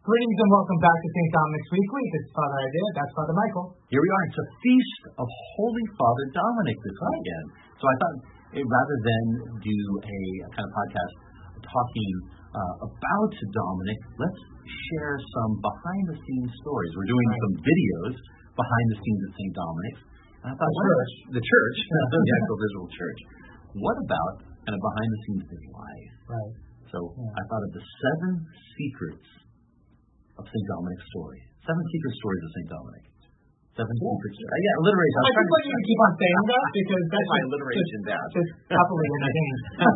Greetings and welcome back to St. Dominic's Weekly. This is Father Isaiah. That's Father Michael. Here we are. It's a feast of Holy Father Dominic this weekend. So I thought, rather than do a kind of podcast talking about Dominic, let's share some behind-the-scenes stories. We're doing some videos behind the scenes at St. Dominic's. And I thought, the church, the actual visual church. What about kind of behind-the-scenes of life? Right. So I thought of the 7 secrets of St. Dominic's story. 7 secret stories of St. Dominic. 7 secrets. Alliteration. I just want you to keep on saying that because that's my alliteration down. Just happily entertained.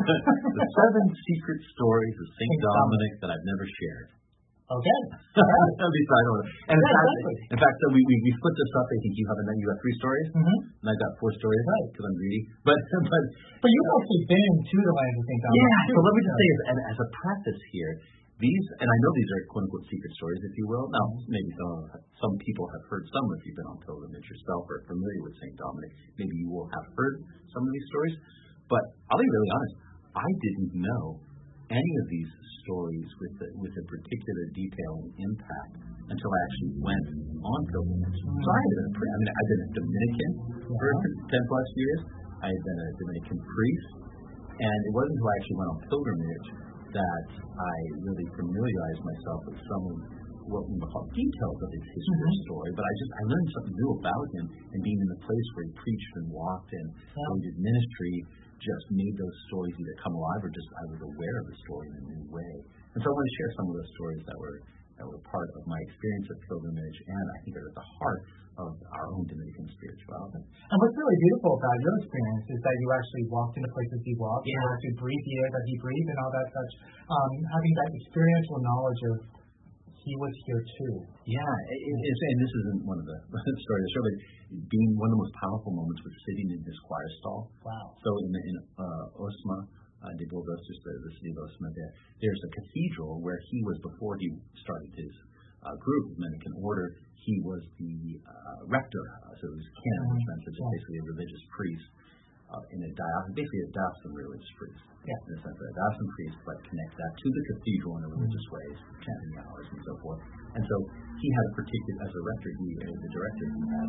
The 7 secret stories of St. Dominic that I've never shared. Okay. At least I don't know. And in fact, so we split this up. I think you have 3 stories, and I've got 4 stories because I'm greedy. But you've actually been to the land of St. Dominic. Yeah. So let me just say, as a preface here, these, and I know these are quote-unquote secret stories, if you will. Now, maybe some people have heard some if you've been on pilgrimage yourself or familiar with St. Dominic. Maybe you will have heard some of these stories. But I'll be really honest, I didn't know any of these stories with a particular detail and impact until I actually went on pilgrimage. So I've been a Dominican for 10 plus years. I had been a Dominican priest. And it wasn't until I actually went on pilgrimage that I really familiarized myself with some of what we would call details of his history story. But I learned something new about him, and being in the place where he preached and walked and how he did ministry just made those stories either come alive or just I was aware of the story in a new way. And so I want to share some of those stories that were part of my experience of pilgrimage, and I think are at the heart of our own Dominican spirituality. And what's really beautiful about your experience is that you actually walked in the places he walked, you actually breathed the air that he breathed and all that such. Having that experiential knowledge of he was here too. Yeah, and this isn't one of the stories. Surely, being one of the most powerful moments was sitting in his choir stall. Wow. So in Osma de Burgos, just the city of Osma, there's a cathedral where he was before he started his group, Dominican order. He was the rector, so it was canon, which meant that basically a religious priest in a diocesan religious priest. Yeah. In a sense, a diocesan priest, but connect that to the cathedral in a religious way, chanting hours and so forth. And so he had a particular, as a rector, the director, he had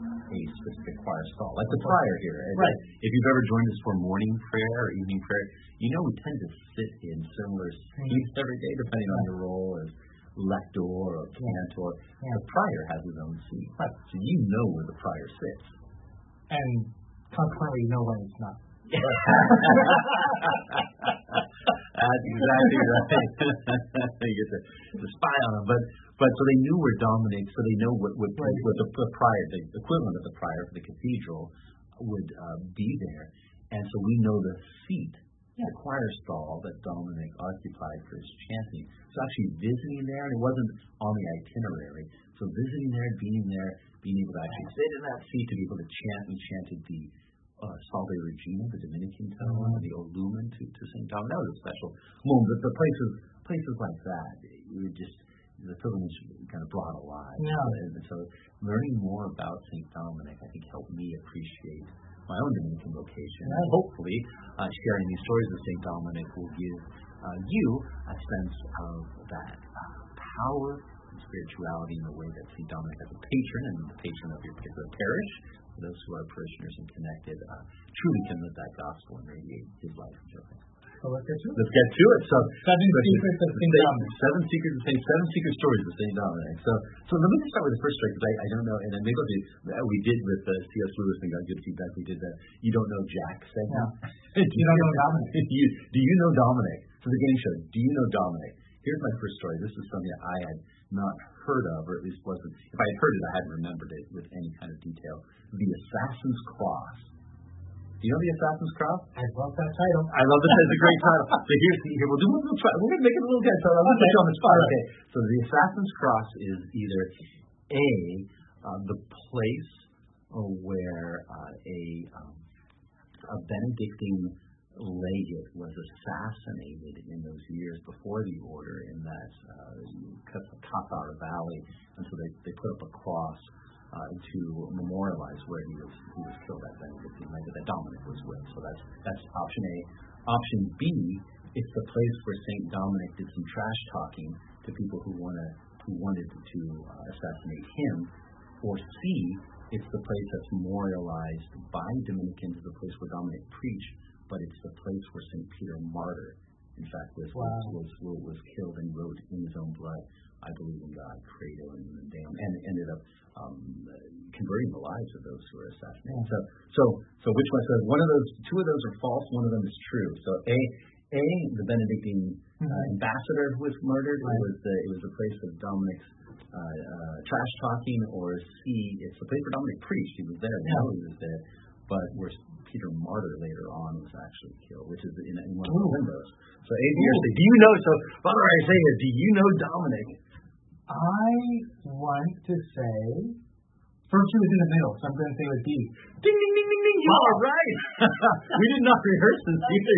a specific choir stall, like the prior here. Right. If you've ever joined us for morning prayer or evening prayer, you know we tend to sit in similar seats every day, depending on your role as lector or cantor. The prior has his own seat. Right. So you know where the prior sits. And consequently, no one is not. That's exactly right. You get to spy on him. But so they knew where Dominic, so they know what the prior, the equivalent of the prior for the cathedral would be there. And so we know the seat, the choir stall that Dominic occupied for his chanting. So actually visiting there, and it wasn't on the itinerary, so visiting there, being able to actually sit in that seat to be able to chant. We chanted the Salve Regina, the Dominican tone, and the O Lumen to St. Dominic. That was a special moment. But the places like that, the pilgrimage kind of brought alive. Yeah. And so learning more about St. Dominic, I think, helped me appreciate my own Dominican vocation. And hopefully, sharing these stories of St. Dominic will give you a sense of that power and spirituality in the way that St. Dominic as a patron and the patron of your particular parish, for those who are parishioners and connected, truly can live that gospel and radiate his life and joy. So let's get to it. Let's get to it. So 7 secrets of St. Dominic. 7 secrets of 7 secret stories of St. Dominic. So let me just start with the first story because I don't know, and then maybe we did with C.S. Lewis and got good feedback. We did that. You don't know Jack segment. Yeah. You don't know Dominic. Do you know Dominic? So the game show. Do you know Dominic? Here's my first story. This is something that I had not heard of, or at least wasn't. If I had heard it, I hadn't remembered it with any kind of detail. The Assassin's Cross. Do you know the Assassin's Cross? I love that title. I love it. It's a great title. So here we'll do a little try. We're going to make it a little good. So I'm going to put you on the spot. Okay. So the Assassin's Cross is either the place where a Benedictine legate was assassinated in those years before the order in that Cathar Valley, and so they put up a cross to memorialize where he was killed at Benedictine legate that Dominic was with. So that's option A. Option B, it's the place where St. Dominic did some trash talking to to people who wanted to assassinate him, or C, it's the place that's memorialized by Dominicans as the place where Dominic preached, but it's the place where St. Peter Martyr, in fact, was killed and wrote in his own blood, I believe in God, Credo, and Damn, and ended up converting the lives of those who were assassinated. So which one? So two of those are false. One of them is true. So A, the Benedictine ambassador was murdered. Right. It was the place of Dominic's trash talking. Or C, it's the place where Dominic preached. He was there. Yeah. He was there. But where Peter Martyr later on was actually killed, which is in one of the windows. So A, B, or C. Do you know? So Father, I say is, do you know Dominic? I want to say, first he was in the middle, so I'm going to say it was D. Ding, ding, ding, ding, ding. You are right. We did not rehearse this either.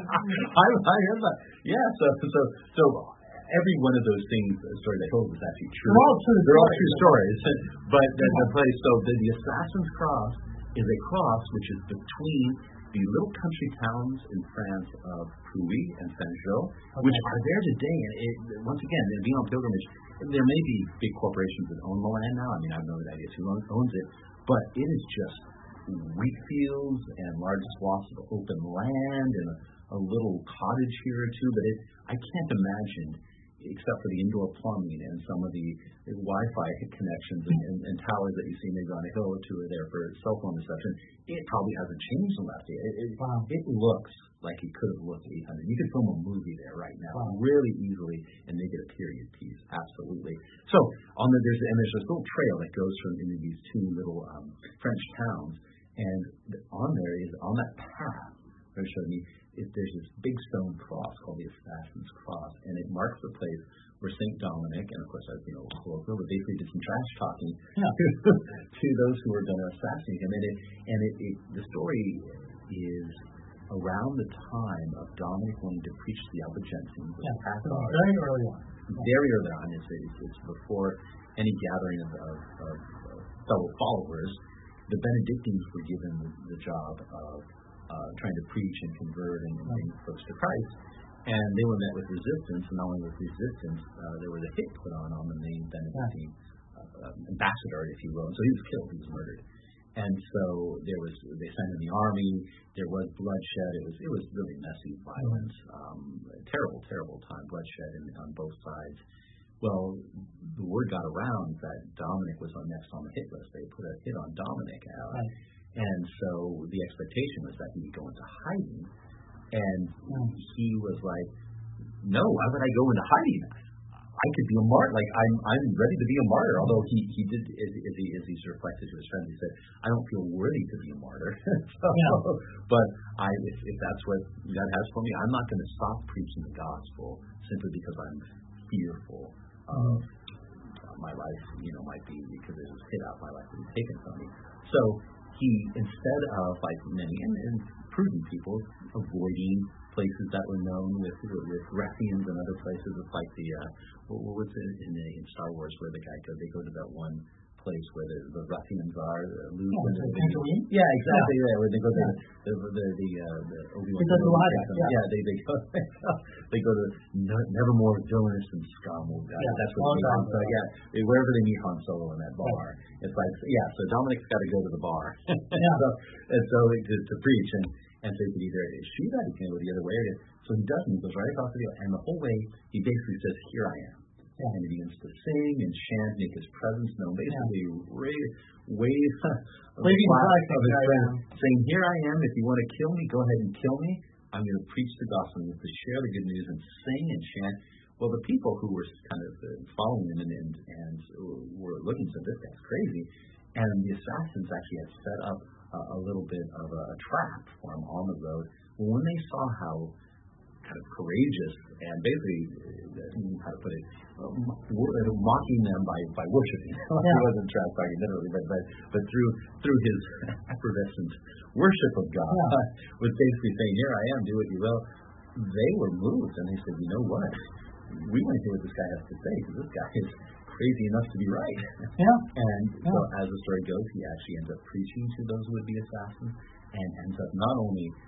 I heard that. Yeah, so every one of those things, story they told was actually true. They're all true stories. But the place, so the Assassin's Cross is a cross which is between the little country towns in France of Puy and Saint-Jean, which are there today. And once again, being on pilgrimage, there may be big corporations that own the land now. I mean, I have no idea who owns it, but it is just wheat fields and large swaths of open land and a little cottage here or two. But I can't imagine, except for the indoor plumbing and some of the Wi-Fi connections and towers that you see maybe on a hill or two are there for cell phone reception, it probably hasn't changed in the last year. It looks like it could have looked 800. You could film a movie there right now really easily and make it a period piece. Absolutely. So there's this little trail that goes from into these two little French towns, and on that path, they're showing me, there's this big stone cross called the Assassin's Cross, and it marks the place where St. Dominic, and of course I was colloquial, but basically did some trash talking to those who were going to assassinate him. And the story is around the time of Dominic wanting to preach the Albigensians. Very early on. Very early on. It's before any gathering of fellow followers. The Benedictines were given the job of trying to preach and convert and bring folks to Christ. And they were met with resistance, and not only with resistance, there was a hit put on the main Benedictine ambassador, if you will. And so he was killed, he was murdered. And so they sent in the army, there was bloodshed, it was really messy violence, terrible time, bloodshed on both sides. Well, the word got around that Dominic was next on the hit list. They put a hit on Dominic out. Right. And so the expectation was that he would go into hiding. And he was like, no, why would I go into hiding? I could be a martyr. Like, I'm ready to be a martyr. Although he did, as he's reflected to his friends, he said, I don't feel worthy to be a martyr. But if that's what God has for me, I'm not going to stop preaching the gospel simply because I'm fearful of my life, might be, because there's this hit out, my life will be taken from me. So he, instead of, like many and prudent people, avoiding places that were known with ruffians and other places, it's like what was it in Star Wars where the guy they go to that one place where the ruffians are, Tatooine? Yeah, exactly. Yeah, where they go to the Obi-Wan. They go to Nevermore villainous and scum. That's what they mean. So wherever they meet Han Solo in that bar, it's like so Dominic's got to go to the bar. So to preach and so he could either shoot that, he can go the other way, so he doesn't. He goes right across the deal, and the whole way he basically says, "Here I am." And he begins to sing and chant, make his presence known. Basically, wave of his friend, saying, "Here I am. If you want to kill me, go ahead and kill me. I'm going to preach the gospel. I'm going to share the good news and sing and chant." Well, the people who were kind of following him and were looking said, "This guy's crazy." And the assassins actually had set up a little bit of a trap for him on the road. Well, when they saw how kind of courageous and basically, how to put it, mocking them by worshiping. He wasn't talking literally, but through his effervescent worship of God, was basically saying, "Here I am, do what you will." They were moved, and they said, "You know what? We want to hear what this guy has to say, because this guy is crazy enough to be right." And so, as the story goes, he actually ends up preaching to those would-be assassins, and ends up not only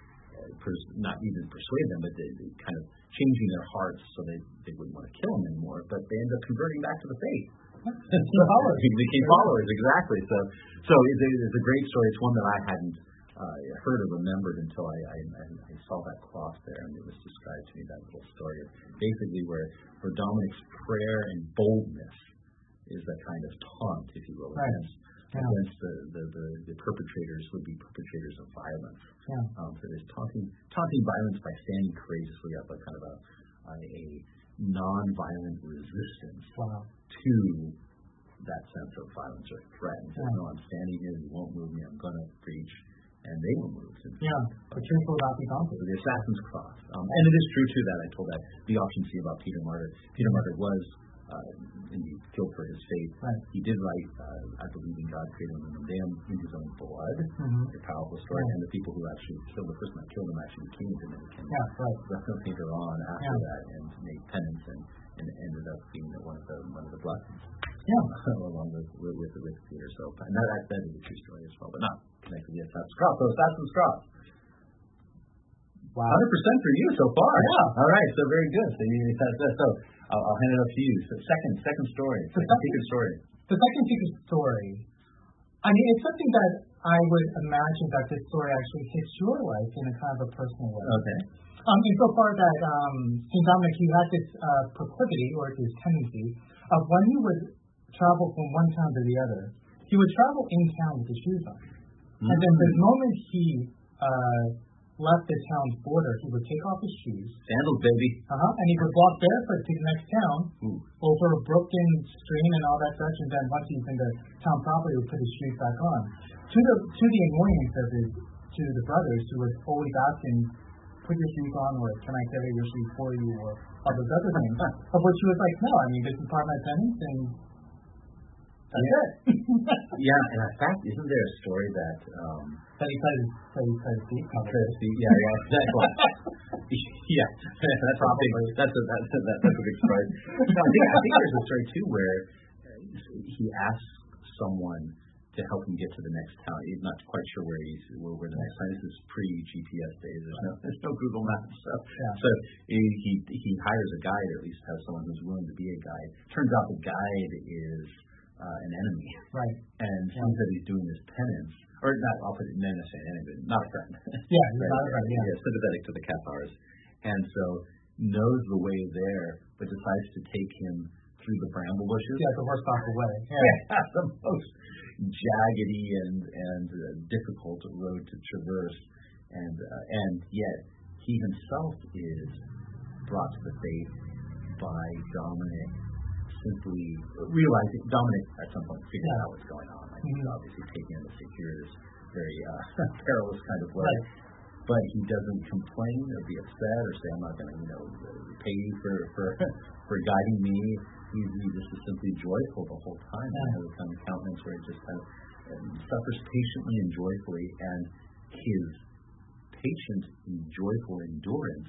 not even persuade them, but they kind of changing their hearts so they wouldn't want to kill him anymore, but they ended up converting back to the faith. Followers. Became followers, exactly. So it's a great story. It's one that I hadn't heard or remembered until I saw that cross there, and it was described to me, that little story of basically where Dominic's prayer and boldness is a kind of taunt, if you will, against the perpetrators, would-be perpetrators of violence. So there's taunting violence by standing courageously up, a kind of a non-violent resistance to that sense of violence or threat. And says, no, I'm standing here, you won't move me, I'm going to preach. And they were moved. The truth will not be daunted. The assassin's cross. And it is true, too, that I told that the auction scene about Peter Martyr. Peter Martyr was indeed killed for his faith. He did write, I believe in God, created him and damned in his own blood. A powerful story. And the people who actually killed the person that killed him actually became Dominican. Left later on after that and made penance and ended up being one of the blessings. Along with Peter. So, and that is a true story as well, but not connected to the Assassin's Cross. So Assassin's Cross. 100% for you so far. All right. So very good. So I'll hand it up to you. So second story. Secret story. The second secret story. I mean, it's something that I would imagine that this story actually hits your life in a kind of a personal way. Okay. Insofar that St. Dominic, he had this proclivity or this tendency of when he would travel from one town to the other, he would travel in town with his shoes on. And then the moment he left the town's border, he would take off his shoes. Sandals, baby. And he would walk barefoot to the next town, over a broken stream and all that such, and then once he's in the town proper, he would put his shoes back on. To the annoyance of the brothers who would always ask him, put your shoes on, or can I carry your shoes for you, or all those other things. Of which he was like, no, I mean, this is part of my penance, and that's it. And in fact, isn't there a story that he cut his feet? Exactly. That's a big story. No, I think there's a story too where he asks someone to help him get to the next town. He's not quite sure where the next town is. This is pre-GPS days. There's no Google Maps stuff. So he hires a guide, or at least has someone who's willing to be a guide. Turns out the guide is an enemy. And he said he's doing this penance, or not, I'll put it, not necessarily an enemy, but not a friend. Not a friend, sympathetic to the Cathars. And so knows the way there, but decides to take him through the bramble bushes. The worst possible way. The most jaggedy and difficult road to traverse. And yet, he himself is brought to the faith by Dominic, simply realizing Dominic at some point figured out what's going on. He's obviously taking him to secure this very perilous kind of way. But he doesn't complain or be upset or say, I'm not going to, pay you for guiding me. He just is simply joyful the whole time. He has a kind of countenance where he just kind of suffers patiently and joyfully, and his patient and joyful endurance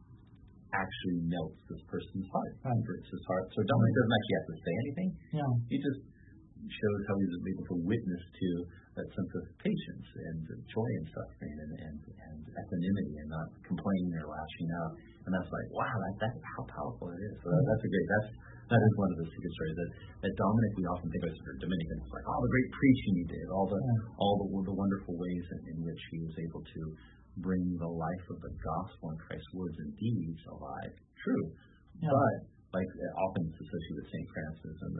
actually melts this person's heart, converts his heart. So Dominic doesn't actually have to say anything. He just shows how he's able to witness to that sense of patience and joy in suffering and equanimity and not complaining or lashing out. And that's like, wow, that's how powerful it is. So that is one of the secret stories that Dominic, we often think of as Dominican. It's like, the great preaching he did, all the wonderful ways in which he was able to bring the life of the gospel and Christ's words and deeds alive. True. But like often it's associated with St. Francis and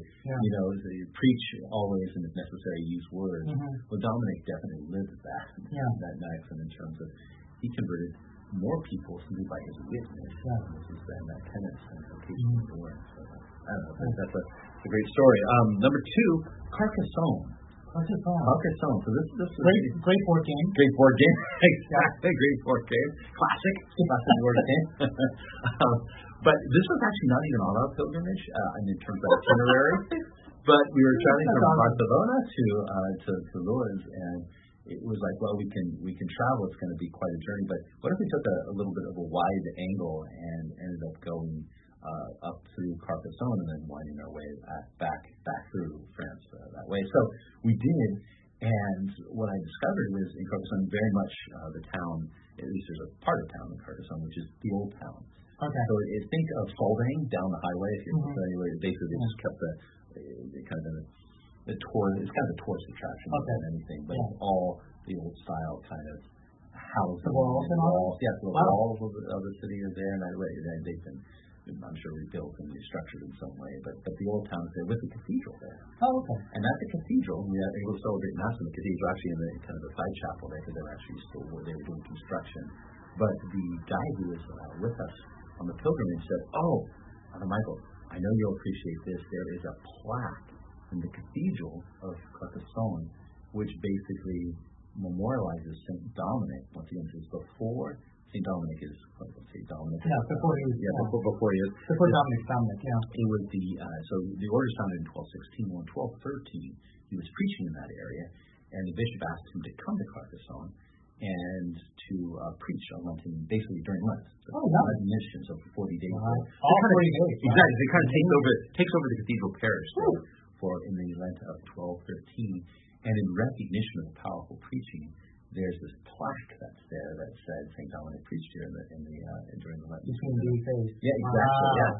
they preach always and if necessary use words. Well, Dominic definitely lived that maxim in terms of he converted more people simply by his witness, which is then that penance and occasional endurance. So I don't know, that's a great story. Number 2, Carcassonne. Carcassonne. So this is great board game. Great board game. Exactly. Great board game. Classic board game. But this was actually not even on our pilgrimage in terms of itinerary. But we were traveling from Barcelona to Lourdes, and it was like, well, we can travel. It's going to be quite a journey. But what if we took a little bit of a wide angle and ended up going up through Carcassonne and then winding our way back through France that way? So we did, and what I discovered was in Carcassonne, very much the town at least there's a part of town in Carcassonne, which is the old town. Okay. So think of Solvang down the highway. If you're familiar with it, basically they just kept the kind of the tour. It's kind of a tourist attraction more than anything, but it's all the old style kind of houses. The walls and all. Yes, the walls of the city are there, and they've been, I'm sure, rebuilt and restructured in some way. But the old town is there with the cathedral there. Oh, okay. And at the cathedral, we had able to celebrate Mass in the cathedral, actually in the kind of the side chapel there, because they were actually still they were doing construction. But the guy who was with us on the pilgrimage said, "Oh, Father Michael, I know you'll appreciate this. There is a plaque in the cathedral of Carcassonne, which basically memorializes Saint Dominic. Once again, this is before Saint Dominic is, let's say Dominic. Yeah, before he was. Before he is. Before Dominic, yeah. It was so the order founded in 1216. Well, in 1213, he was preaching in that area, and the bishop asked him to come to Carcassonne and to preach on Lenten, basically during Lent. So Lenten mission, so for 40 days. All 40 days. Exactly. It kind of takes over the cathedral parish for in the Lent of 1213. And in recognition of the powerful preaching, there's this plaque that's there that said St. Dominic preached here during the Lenten. Between these days. Yeah, exactly. Yeah,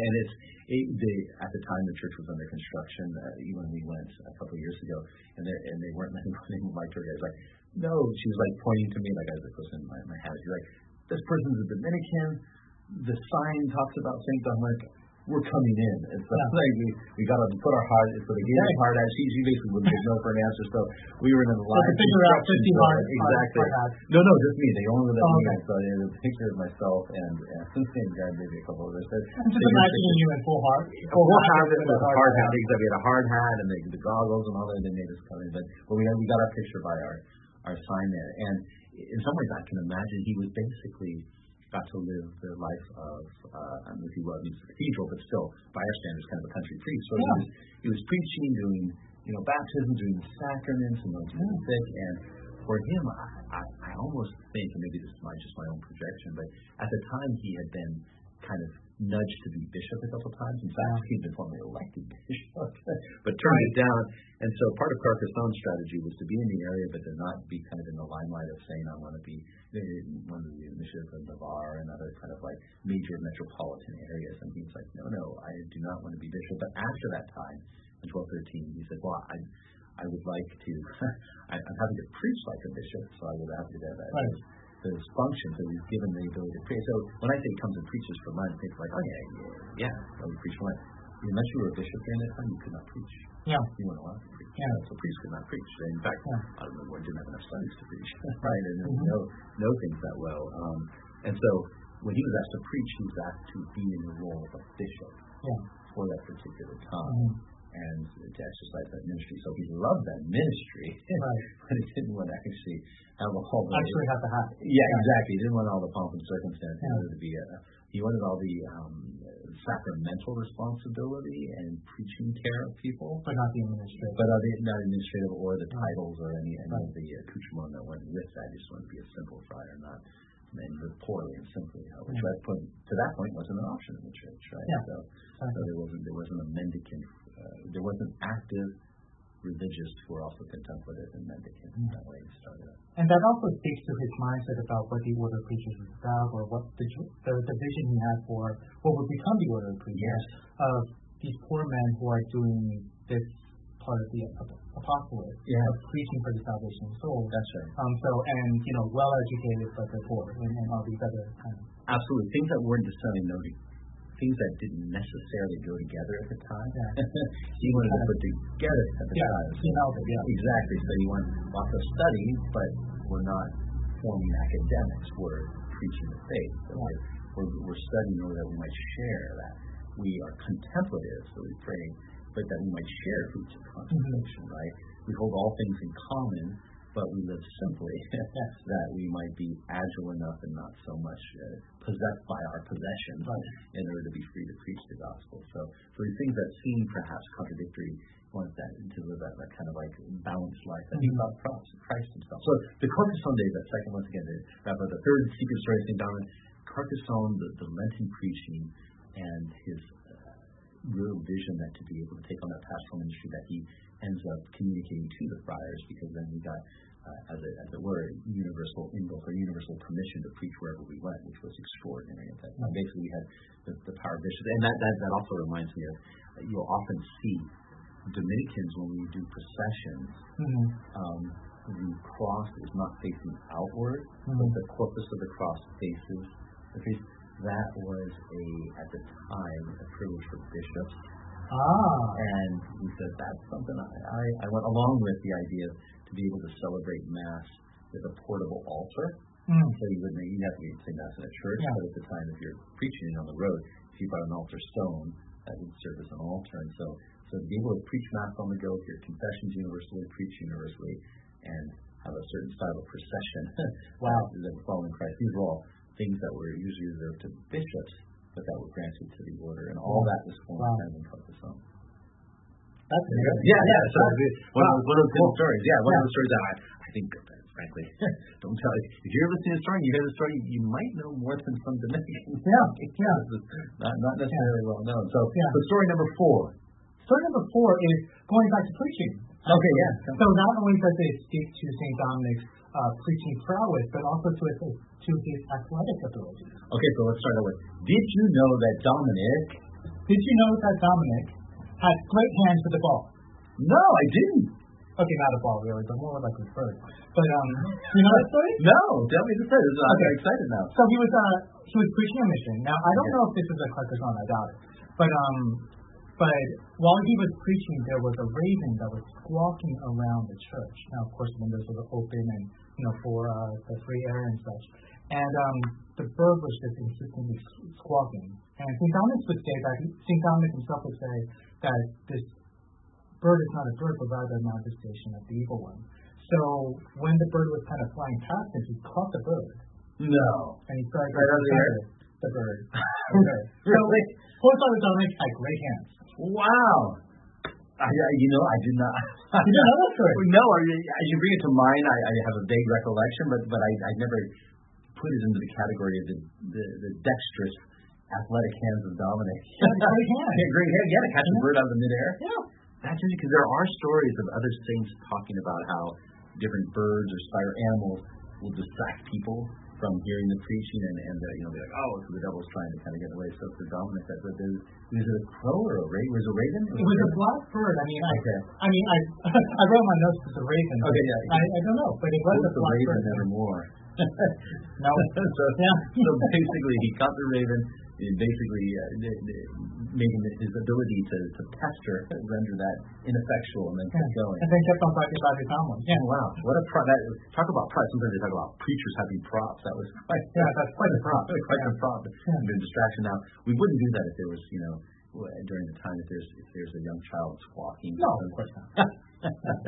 at the time the church was under construction. Even we went a couple of years ago, and they weren't letting my tour guide. Like, no, she was like pointing to me, like I was like pushing my hat. She's like, this person's a Dominican. The sign talks about St. Dominic. We're coming in. It's like we got to put our heart. So they gave me heart. She basically wouldn't give no for an answer. So we were in the line. So figure out 50 heart. Exactly. No, just me. They only let me. So it was a picture of myself and maybe a couple of others. I'm just imagining you in full heart. Full heart with a hard hat. Because we had a hard hat and the goggles and all that. They made us come in. But we got our picture by our sign there. And in some ways, I can imagine he was basically got to live the life of, I don't know if he was in the cathedral, but still, by our standards, kind of a country priest. So he was preaching, doing, baptism, doing the sacraments, and those kind of things. And for him, I almost think, and maybe this is just my own projection, but at the time he had been kind of nudged to be bishop a couple of times. In fact, he'd been formally elected bishop, but turned it down. And so part of Carcassonne's strategy was to be in the area, but to not be kind of in the limelight of saying, I want to be one of the initiatives of Navarre and other kind of like major metropolitan areas. And he's like, no, I do not want to be bishop. But after that time, in 1213, he said, well, I would like to, I'm having to preach like a bishop, so I would have to have that. Those functions that we've given the ability to preach. So when I say he comes and preaches for Lent, think like, oh yeah, we preach for Lent. Unless you were a bishop during that time, you could not preach. Yeah. You weren't allowed to preach. Yeah. So priests could not preach. In fact, I don't know why didn't have enough studies to preach, right? And know things that well. And so when he was asked to preach, he was asked to be in the role of a bishop for that particular time. And to exercise that ministry. So he loved that ministry, but he didn't want to actually have all the... Actually have to have it. Yeah, exactly. He didn't want all the pomp and circumstance. He wanted to be he wanted all the sacramental responsibility and preaching care of people. But not the administrative. But not administrative or the titles or any of the accoutrement that went with that. He just wanted to be a simple friar, not and live poorly and simply, which to that point wasn't an option in the church, right? So there wasn't a mendicant, there wasn't active religious who were also contemplative and mendicant. That way he started out. And that also speaks to his mindset about what the order of preachers was about, or what the vision he had for what would become the order of preachers, of these poor men who are doing this part of the apostolate of preaching for the salvation of souls. That's right. Well educated, but they're poor, and all these other kind of absolutely things that weren't necessarily noted, things that didn't necessarily go together at the time. He wanted to put together at the time. Exactly. So you want lots of study, but we're not forming academics. We're preaching the faith. So we're studying in order that we might share that. We are contemplative, so we pray, but that we might share fruits of contemplation, right? We hold all things in common, but we live simply, that we might be agile enough and not so much possessed by our possessions in order to be free to preach the gospel. So these things that seem perhaps contradictory, want that to live that kind of like balanced life that he thought Christ himself. So the Carcassonne days, that second, once again, the third secret story of St. Dominic, Carcassonne, the Lenten preaching, and his real vision that to be able to take on that pastoral ministry that he ends up communicating to the friars, because then we got as it were, universal indulge or universal permission to preach wherever we went, which was extraordinary at that time. Basically, we had the power of bishops, and that also reminds me of you'll often see Dominicans when we do processions. The cross is not facing outward, but the corpus of the cross faces the face. That was at the time, a privilege for bishops. And he said that's something I went along with the idea to be able to celebrate Mass with a portable altar. So you have to say Mass in a church, but at the time, if you're preaching on the road, if you brought an altar stone, that would serve as an altar. And so to be able to preach Mass on the go, hear confessions universally, preach universally, and have a certain style of procession. That following Christ. These are all things that were usually reserved to bishops, but that were granted to the order, and all that was formed kind of encompassed on. That's good. Yeah. So one of those cool stories. Yeah, one of those stories that I think, frankly, don't tell you. If you're listening to the story, you hear the story, you might know more than some Dominicans. Not necessarily well known. So story number 4. Story number 4 is going back to preaching. Okay, yeah. So not only does it speak to St. Dominic's preaching prowess, but also to his athletic abilities. Okay, so let's start out with, did you know that Dominic had great hands for the ball? No, I didn't. Okay, not a ball really, but more like a bird. But you know that story? No, tell me the story. I'm very excited now. So he was preaching a mission. Now I don't know if this was a Carcassonne, I doubt it. But while he was preaching, there was a raven that was squawking around the church. Now, of course, the windows were open and, for the free air and such. And the bird was just insistently squawking. And St. Dominic would say that, St. Dominic himself would say that this bird is not a bird, but rather a manifestation of the evil one. So when the bird was kind of flying past him, he caught the bird. No. And he started right over there? The bird. Really? St. Dominic had great hands. Wow. I did not. You didn't know that story? No, as you bring it to mind, I have a vague recollection, but I never put it into the category of the dexterous, athletic hands of Dominic. Great hands. Great hands. Yeah, to catch a bird out of the midair. Yeah. That's interesting because there are stories of other saints talking about how different birds or spider animals will distract people from hearing the preaching and be like, oh, so the devil's trying to kind of get away. So for Dominic, was it a crow or a raven? Was it a raven? It was a black bird. I wrote my notes as a raven. Okay, yeah. I don't know, but it was a black raven bird. Nevermore. No. So basically, he caught the raven. Basically, making his ability to pester, render that ineffectual, and then kept going. And then kept on talking about his homily. Yeah. Wow. What a talk about props. Sometimes they talk about preachers having props. That was quite. Yeah, that's quite a prop. Quite a prop. Yeah. The distraction. Now, we wouldn't do that if there was, during the time if there's a young child squawking. No, of course not. No,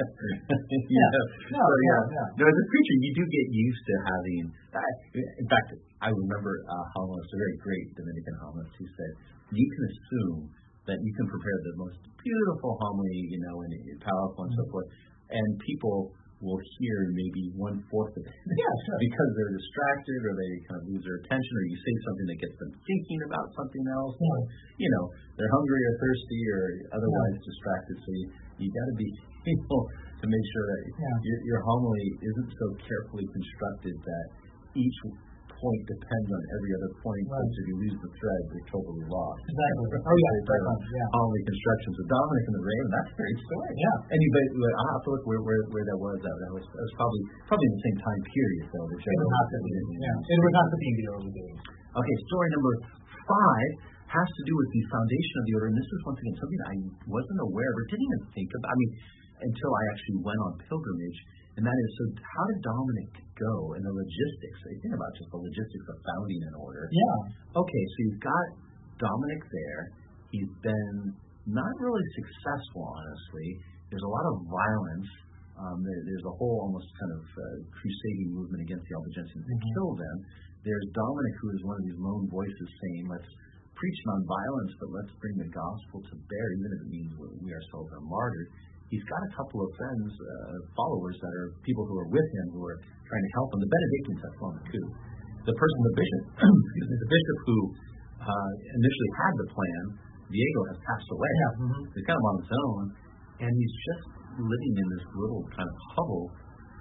as a preacher, you do get used to having. In fact, I remember a homilist, a very great Dominican homilist, who said, "You can assume that you can prepare the most beautiful homily, and powerful and so forth, and people will hear maybe 1/4 of it because they're distracted or they kind of lose their attention, or you say something that gets them thinking about something else, or they're hungry or thirsty or otherwise distracted. So you got to be able to make sure that your homily isn't so carefully constructed that each point depends on every other point. Right. So if you lose the thread, you're totally lost. Exactly. Homily construction. So Dominic and the Raven, that's a great story. Yeah. And I'll have to look where that was. That was probably in the same time period, though. It would have to be. Yeah. It would have to be in the early days. Okay. Story number 5 has to do with the foundation of the order, and this is once again something I wasn't aware of or didn't even think about. Until I actually went on pilgrimage, and that is, so how did Dominic go in the logistics? So you think about just the logistics of founding an order. Yeah. Okay, so you've got Dominic there. He's been not really successful, honestly. There's a lot of violence. There's a whole almost kind of crusading movement against the Albigensians to kill them. There's Dominic, who is one of these lone voices saying, let's preach nonviolence, but let's bring the gospel to bear, even if it means we ourselves are martyred. He's got a couple of friends, followers that are people who are with him, who are trying to help him. The Benedictines have flown the coup. The bishop, the bishop who initially had the plan, Diego, has passed away. Yeah. Mm-hmm. He's kind of on his own, and he's just living in this little kind of hovel,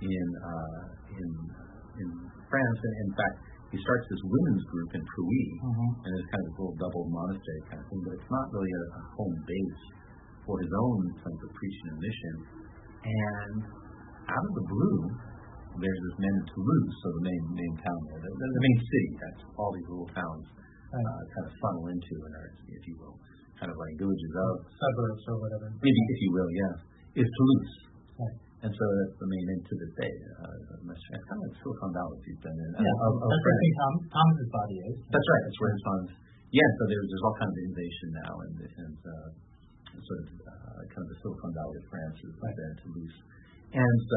in France, and in fact, he starts this women's group in Prouy, and it's kind of a little double monastery kind of thing, but it's not really a home base for his own sense of preaching and mission. And out of the blue, there's this man in Toulouse, so the main town there, the main city that all these little towns kind of funnel into, and are, if you will, kind of like villages of suburbs or whatever. Maybe, if you will, is Toulouse. Right. And so that's the main name to this day. Kind of like Silicon Valley, if you've been in. That's where St. Thomas's body is. That's right. That's where his son's. Yeah. So there's all kind of innovation now, and sort of kind of the Silicon Valley of France is right there in Toulouse. And so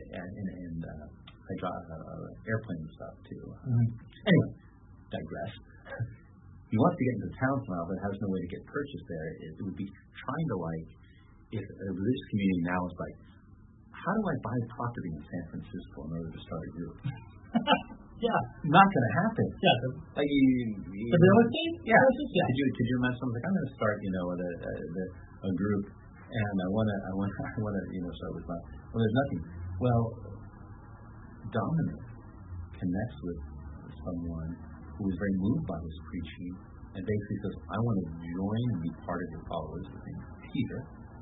I drive airplane and stuff too. Anyway, digress. He wants to get into town somehow, but has no way to get purchased there. It would be trying to if a religious community now is like, how do I buy property in San Francisco in order to start a group? Not going to happen. Like the real estate? Could you imagine something like, I'm going to start, a group, and I want to, start with that. Well, there's nothing. Well, Dominic connects with someone who is very moved by his preaching, and basically says, I want to join and be part of your followers. His name is Peter.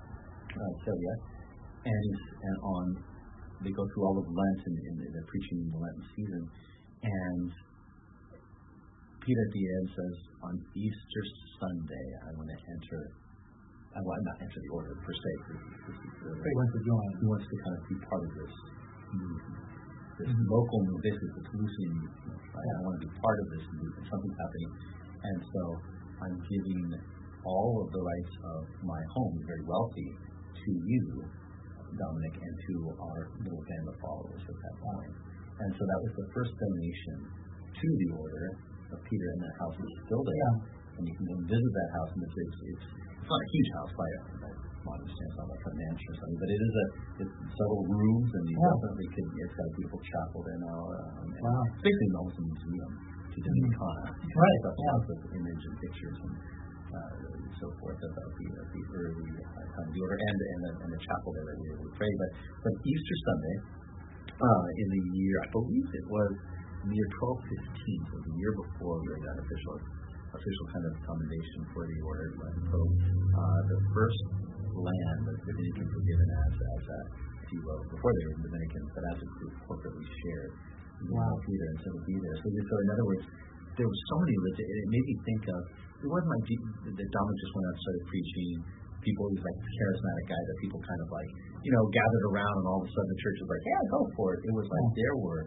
They go through all of Lent and they're preaching in the Lenten season, and Peter at the end says, on Easter Sunday, I want to enter. I will not enter the order per se. He wants to join. He wants to kind of be part of this movement, this local movement. This is the Toulousian movement. Right? I want to be part of this movement. Something's happening, and so I'm giving all of the rights of my home, very wealthy, to you, Dominic, and to our little band of followers at that time. And so that was the first donation to the order of Peter, and that house is still there. And you can go and visit that house, and it's not a huge house by modern standards, not like a mansion or something, but it's several rooms, and you definitely it's got a beautiful chapel there now. It's basically almost a museum to Dominicana. Right. Lots of image and pictures and so forth about the early time of the order, and the chapel there that we were able to pray. But Easter Sunday, in the year, I believe it was in the year 1215, so the year before we had that official kind of commendation for the order. So the first land that the Dominicans were given as if you will, before they were Dominicans, but as a group corporately shared. Peter, and so would be there. So in other words, there were so many. It made me think of. It wasn't like that Dominic just went out and started preaching. People, he was like this charismatic guy that people kind of gathered around, and all of a sudden the church was like, yeah, go for it. It was like there were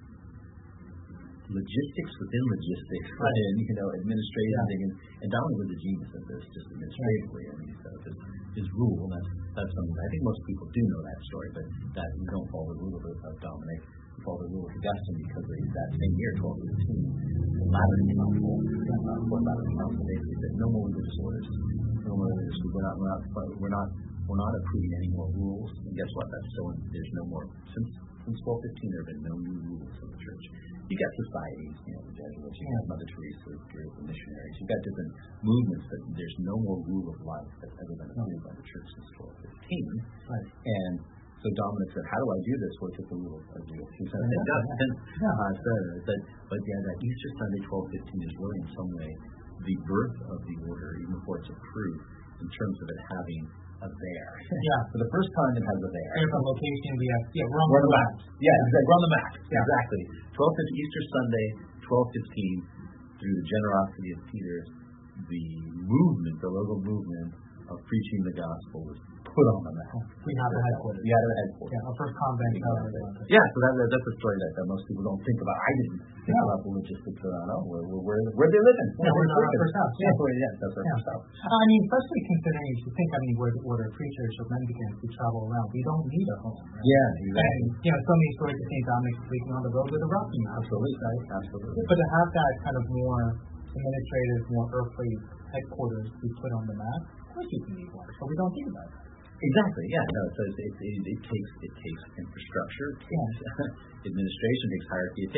logistics within logistics, and administration thing. And Dominic was a genius at this, just administratively. I mean, so his rule, that's something I think most people do know that story, but that you don't follow the rule of Dominic. You follow the rule of Augustine, because that same year, 1215, the Lateran Council, Fourth Lateran Council, basically said no more religious orders. No more religious. We're not approving any more rules. And guess what? There's no more since 1215. There have been no new rules in the church. You got societies, the Jesuits, you got Mother Teresa, the missionaries. You've got different movements, but there's no more rule of life that's ever been approved by the church since 1215. Right. And so Dominic said, how do I do this? Well, it's the rule of Jesus. He said, it does. But that Easter Sunday, 1215, is really in some way the birth of the order, even before it's approved, in terms of it having a there. For the first time, it has a there. There's a location we have. We're on the map. We're on the map. Exactly. 12th Easter Sunday, 1215, through the generosity of Peter, the movement, the local movement of preaching the gospel was put on the map. We have the headquarters. Our first convent. So that's a story that most people don't think about. I didn't think about the logistics around where they live in. We're our first house. That's our first house. I mean, especially considering, if you think, we're the order of preachers or mendicants, we travel around. We don't need a home. Right? Exactly. And, so many stories of St. Dominic sleeping on the road with a rocking. Absolutely. But to have that kind of more administrative, more earthly headquarters be put on the map, of course you can need one. So we don't think about that. Exactly. So it takes infrastructure, it takes administration, it takes hierarchy, it takes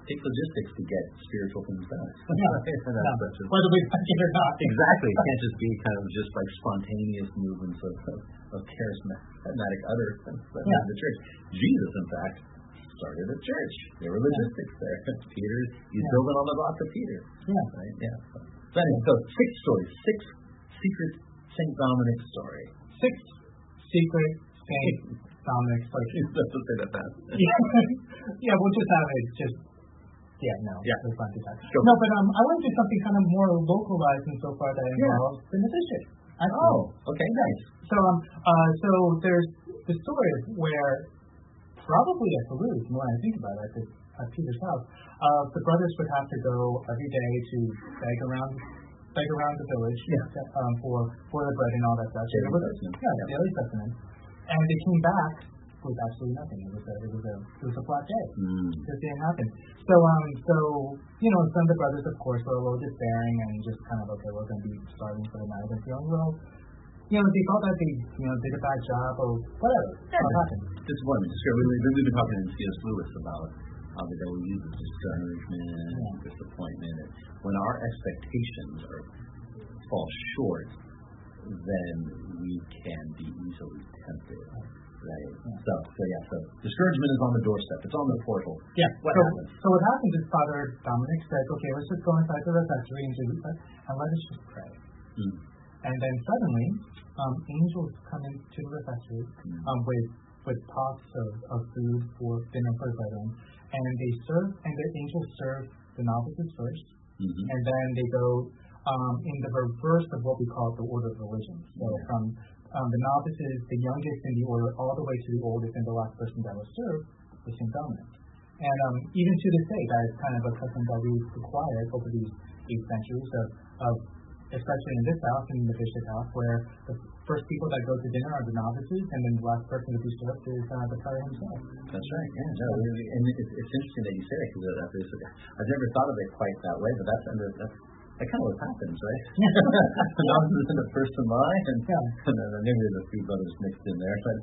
take logistics to get spiritual things done. Whether we like it or not. Exactly. It can't just be kind of just like spontaneous movements of charismatic utterance in the church. Jesus, in fact, started a church. There were logistics there. Peter, he's building on the rock of Peter. Yeah. Right? Yeah. So anyway, so 6 stories. 6 secret St. Dominic story. 6 secret St. Dominic stories. Yeah, we'll just have it just. We'll find it out. Sure. No, but I want to do something kind of more localized and so far that involves the novitiate. Okay, nice. So there's the story where probably at Toulouse, the more I think about it, at Peter's house, the brothers would have to go every day to beg around the village for the bread and all that stuff. Daily sustenance. And they came back with absolutely nothing. It was a flat day. Just didn't happen. So some of the brothers, of course, were a little despairing and just kind of, okay, we're going to be starving for the night and feeling, they felt that they, did a bad job or whatever. What happened? Disappointment. We've been talking to C.S. Lewis about how the devil uses discouragement, disappointment. And when our expectations fall short, then we can be easily tempted. Right? So discouragement is on the doorstep. It's on the portal. Yeah. What happens? So what happens is Father Dominic says, okay, let's just go inside the refectory and let us just pray. And then suddenly, angels come into the refectory with pots of food for dinner for the brethren, and the angels serve the novices first, and then they go in the reverse of what we call the order of religion. So from the novices, the youngest in the order, all the way to the oldest and the last person that was served was St. Dominic. And even to this day, that is kind of a custom that we've acquired over these 8 centuries of especially in this house, in the bishop house, where the first people that go to dinner are the novices, and then the last person to be served is the prior himself. That's right. Yeah. No, and it's interesting that you say that, because I've never thought of it quite that way, but that's kind of what happens, right? The novices is in the first in line, and then maybe there's a few brothers mixed in there, but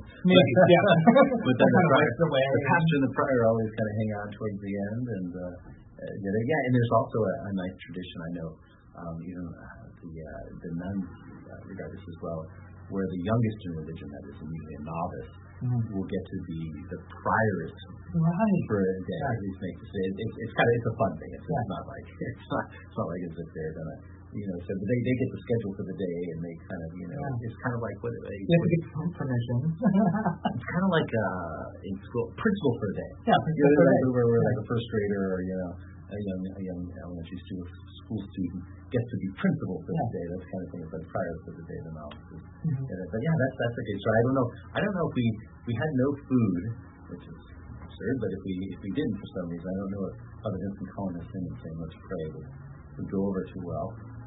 but then the pastor and the prior always kind of hang on towards the end, and and there's also a nice tradition I know. The nuns regard this as well, where the youngest in religion, that is usually a novice, will get to be the prioress for a day. At least it's a fun thing. It's not like as if they're gonna so they get the schedule for the day, and they kind of it's kind of like what they have to get permission. It's kind of like in school, principal for the day. Where like a first grader or a young elementary school student gets to be principal for the day. That's kind of thing. It's like prior for the day of the novices. But that's okay. So I don't know if we had no food, which is absurd. But if we didn't for some reason, I don't know if Father Vincent calling us in and saying let's pray would go over too well.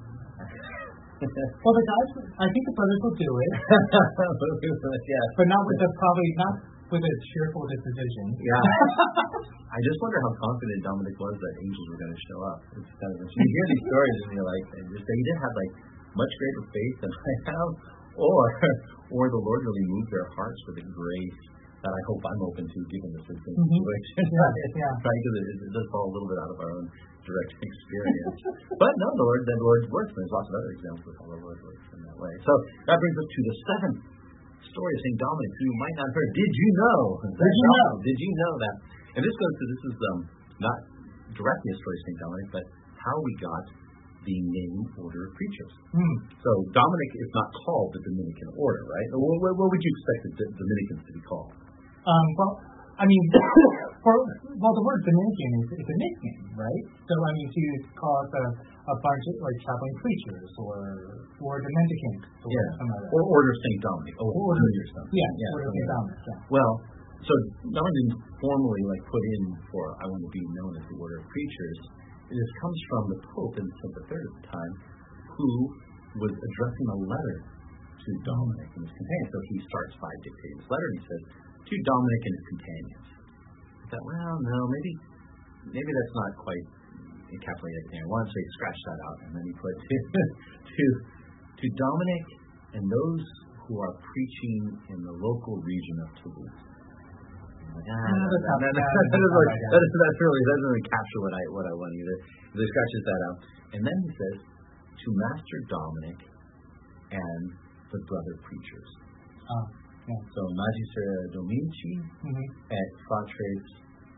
Well, the guys, I think the brothers will do it. But not with a cheerful disposition. I just wonder how confident Dominic was that angels were going to show up. It's kind of interesting. You hear these stories and you're like, they didn't have like much greater faith than I have, or the Lord really moved their hearts with a grace that I hope I'm open to, given the situation. Right? Because it does fall a little bit out of our own direct experience. But no, the Lord works. There's lots of other examples of how the Lord works in that way. So that brings us to the 7th story of St. Dominic, who you might not have heard. Did you know? Did you know that? And this is not directly a story of St. Dominic, but how we got the name Order of Preachers. So Dominic is not called the Dominican Order, right? What would you expect the Dominicans to be called? The word Dominican is a nickname, right? So to call it a bunch of like traveling preachers or the mendicants or something like that. Or Order of St. Dominic. Order of something. Order of St. Dominic. Well, so Dominic didn't formally put in for I want to be known as the Order of Preachers. This comes from the Pope, Innocent III at the time, who was addressing a letter to Dominic and his companions. So he starts by dictating this letter, and he says, to Dominic and his companions. I thought, well, no, maybe that's not quite encapsulated everything I wanted, so he scratched that out, and then he put to Dominic and those who are preaching in the local region of Toulouse. like, that doesn't capture what I want either. So he scratches that out. And then he says, to Master Dominic and the brother preachers. So Magister Dominici et Fratres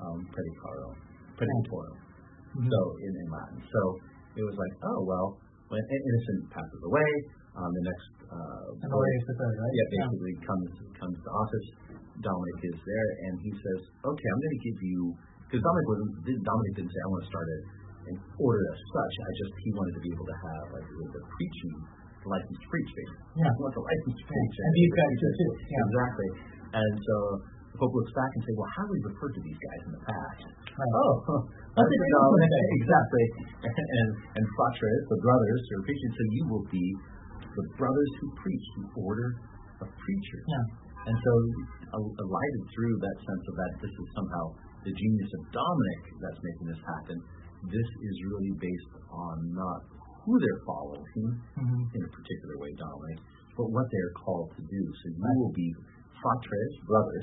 Predicatorum. So in Latin. So it was like, oh, well, when Innocent passes away, the next basically comes to office. Dominic is there, and he says, okay, I'm going to give you, because Dominic didn't say, I want to start an order as such. He wanted to be able to have the preaching, the license to preach, basically. Yeah. He wants a license to preach. And these guys do too. Yeah. Exactly. And so the Pope looks back and says, well, how do we refer to these guys in the past? Right. Oh, that's Dominic. Exactly. And Fratres, the brothers who are preaching, so you will be the brothers who preach, the order of preachers. Yeah. And so alighted through that sense of that this is somehow the genius of Dominic that's making this happen. This is really based on not who they're following in a particular way, Dominic, but what they're called to do. So you will be fratres, brothers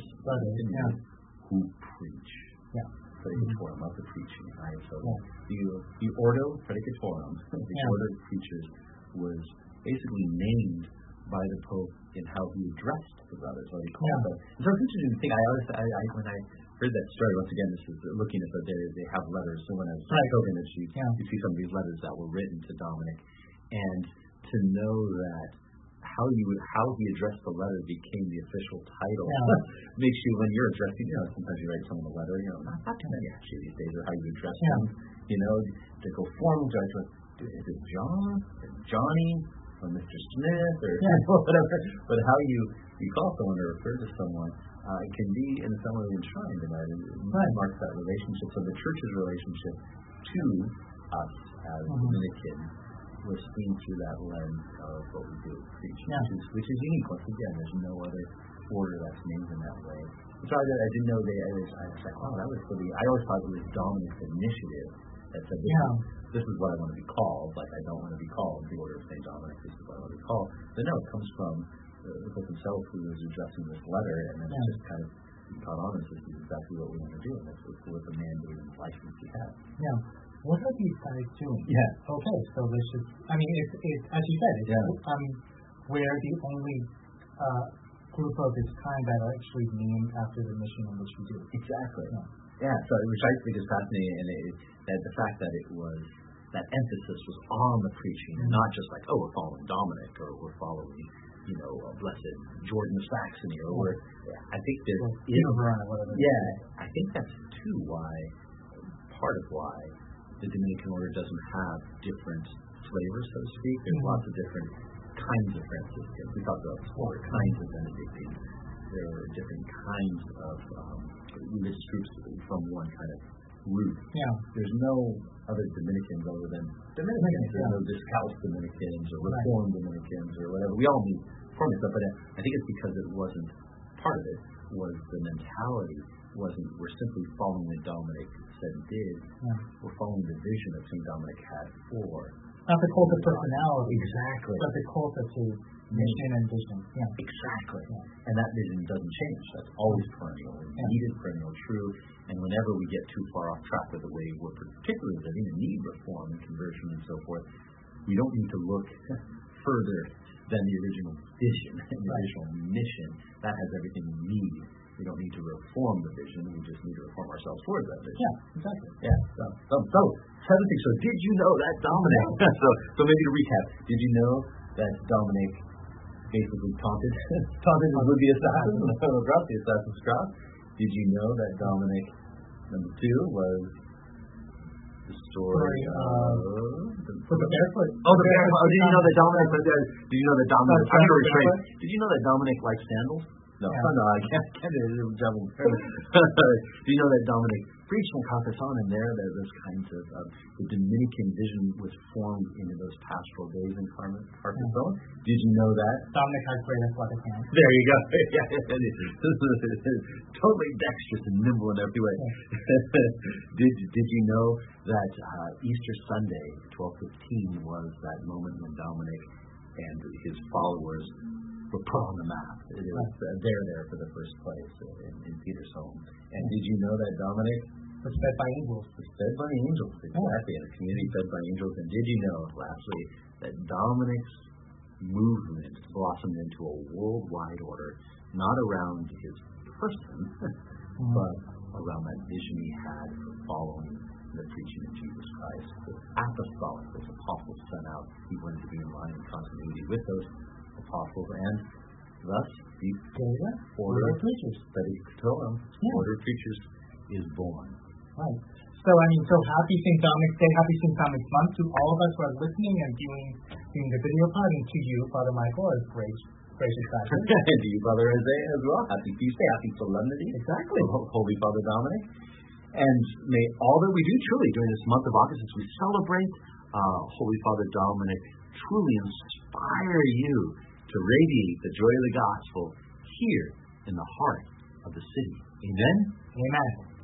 who preach. Yeah. Predicatorum of the preaching, right? So the Ordo Predicatorum, the order of preachers, was basically named by the Pope in how he addressed the brothers, what he called them. So it's interesting to think. When I heard that story, once again, this is looking at they have letters. So when I was pilgrimage, you see some of these letters that were written to Dominic, and to know that how he addressed the letter became the official title makes you, when you're addressing, sometimes you write someone a letter, not too many actually these days, or how you address them, to go formal judgment. Is it John, Johnny, or Mr. Smith, or whatever? But how you call someone or refer to someone it can be in some way enshrined in that. It marks that relationship. So the church's relationship to us as Dominicans was seen through that lens of what we do with preaching, which is unique. Once again, there's no other order that's named in that way. So I didn't know I was like, that was for I always thought it was Dominic's initiative that said, this is what I want to be called. Like, I don't want to be called the Order of St. Dominic. This is what I want to be called. But no, it comes from the Pope himself, who was addressing this letter, and then just kind of caught on and says, this is exactly what we want to do, and that's what the mandate and license he has. Yeah. What are these guys doing? Yeah. Okay, so let's just, it's as you said, we're the only group of its kind that are actually named after the mission in which we do. Exactly. Yeah, so which I think is fascinating, and that the fact that it was, that emphasis was on the preaching, and not just like, we're following Dominic, or we're following, Blessed Jordan of Saxony, or I think there I think that's too part of why the Dominican order doesn't have different flavors, so to speak. There's lots of different kinds of Franciscans. We talked about before, kinds of Benedictines. There are different kinds of religious groups from one kind of root. Yeah. There's no other Dominicans other than Dominicans. There's no Discalced Dominicans or Reformed Dominicans or whatever. We all need Reformed stuff, but I think it's because it wasn't part of it, was the mentality we're simply following what Dominic said and did. We're following the vision that St. Dominic had for. Not the cult of personality. Exactly. But the cult of his mission and vision. Yeah. Exactly. Yeah. And that vision doesn't change. That's always perennial. Needed, perennial, true. And whenever we get too far off track with the way we're particularly living and need reform and conversion and so forth, we don't need to look further than the original vision and the original mission. That has everything we need. We don't need to reform the vision. We just need to reform ourselves towards that vision. Yeah, exactly. Yeah. So 17. So did you know that Dominic? so maybe to recap, did you know that Dominic basically taunted his would-be assassin, the assassin's cross? Did you know that Dominic, number 2, was the story of the barefoot? Oh, the barefoot. Did you know that Dominic? Did you know that Dominic? I'm going to rephrase. Did you know that Dominic likes sandals? No, I can't double. Do you know that Dominic preached in Carcassonne, and there those kinds of the Dominican vision was formed into those pastoral days in Carcassonne? Did you know that? Dominic had great athletic hands. There you go. Totally dexterous and nimble in every way. Did you know that Easter Sunday, 12:15, was that moment when Dominic and his followers were put on the map. It was there for the first place in Peter's home. And did you know that Dominic was fed by angels? Was fed by angels, exactly. In a community fed by angels. And did you know, lastly, that Dominic's movement blossomed into a worldwide order, not around his person, but around that vision he had for following the preaching of Jesus Christ. The apostolic, those apostles sent out, he wanted to be in line in continuity with those apostles, and thus the order of preachers, that is Torah, order of preachers is born. Right. So happy St. Dominic's Day, happy St. Dominic's Month to all of us who are listening and doing the video part, and to you, Father Michael, as gracious pastor. And to you, Father Isaiah, as well. Happy feast day, happy solemnity. Exactly. Holy Father Dominic. And may all that we do truly during this month of August as we celebrate Holy Father Dominic truly inspire you to radiate the joy of the gospel here in the heart of the city. Amen? Amen.